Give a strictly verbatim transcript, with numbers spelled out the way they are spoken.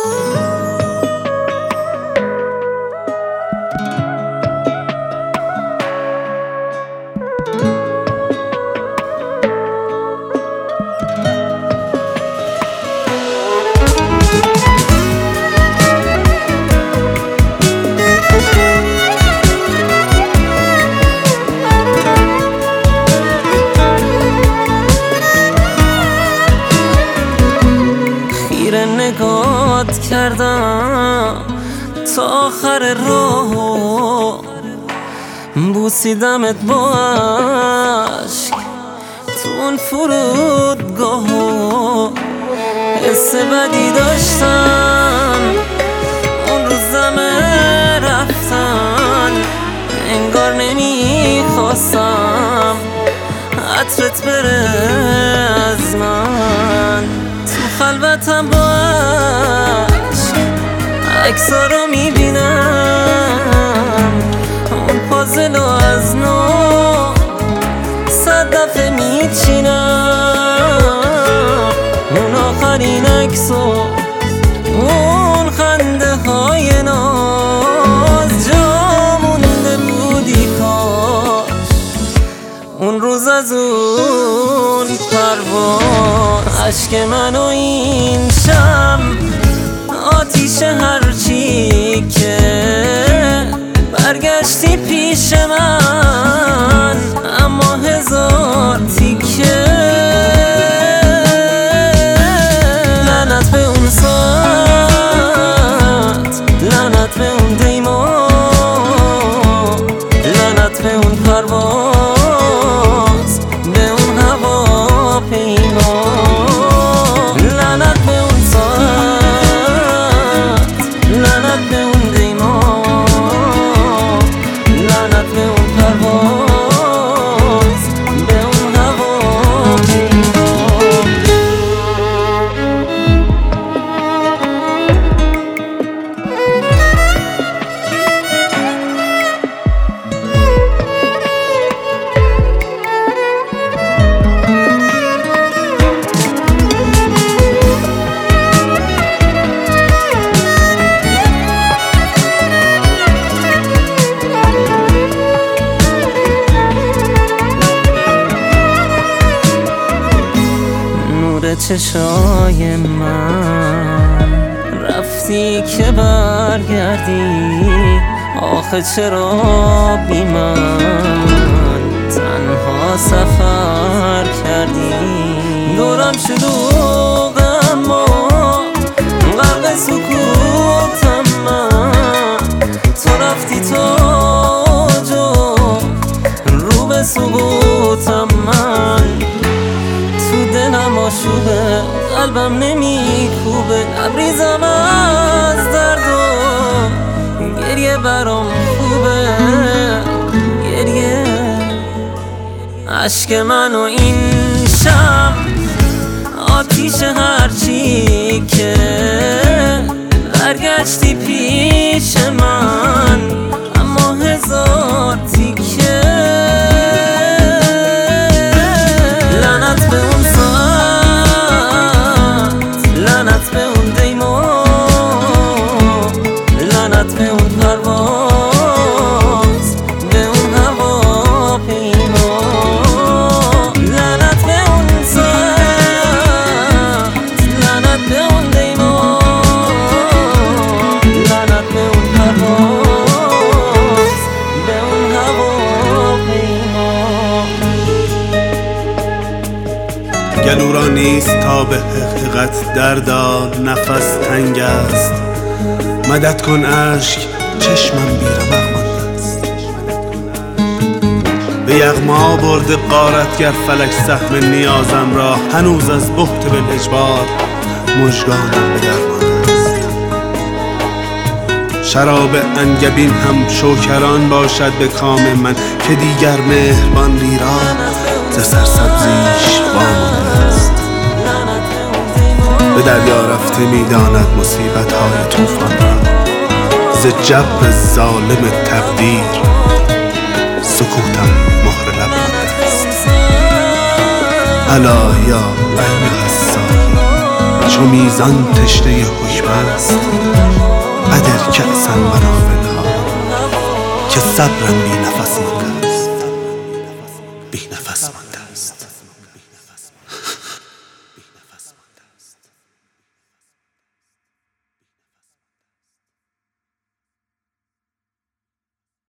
نگات کردم تا آخر راه، بوسیدمت با عشق تو اون فرودگاه. حس بدی داشتم اون روزم رفتن، انگار نمیخواستم عطرت بره از من. تو خلوتم با عشق عکسا رو میبینم، اون پازلو از نو صد دفعه میچینم. اون آخرین عکسو اون خنده های ناز جا مونده بودی کاش اون روز از اون پرواز. عشق من و این شب آتیش هرچی که برگشتی پیش من، اما هزار تیکه لعنت به اون ساعت، لعنت به اون دیما، لعنت به اون پرواز، به اون هواپیما. لعنت به اون ساعت، لعنت به اون دیما، لعنت به اون پرواز، به اون هواپیما. چشای من رفتی که برگردی، آخه چرا بی من تنها سفر کردی؟ دورم شلوغ اما غرق سکوتم من، تو رفتی تاج و رو به سقوطم من. تو دلم آشوبه قلبم نمیکوبه، لبریزم از درد و گریه برام خوبه گریه. عشق من و این شب آتیش هرچی که برگشتی پیش من، اما هزار تیکه لعنت به اون ساعت، لعنت به اون دیما، لعنت به اون پرواز، به اون هواپیما. لعنت به اون ساعت، لعنت به اون دیما، لعنت به اون پرواز، به اون هواپیما. گلو را نیست تا به حقیقت دردا، نفس تنگ است، مدد کن اشک چشمم بیرمق مانده است. به یغما برده غارتگر فلک سهم نیازم را، هنوز از بهت بالاجبار مژگانم به در مانده است. شراب انگبین هم شوکران باشد به کام من، که دیگر مهربان لیرا ز سرسبزیش وامانده است. به دریا رفته میداند مصیبت های طوفان را، ز جبر ظالم تقدیر سکوتم مهر لب مانده است. الا یا ایها الساقی چو میزان تشنه حکم است قدر کأسا و نحو الهوی که صبرم بی نفس مانده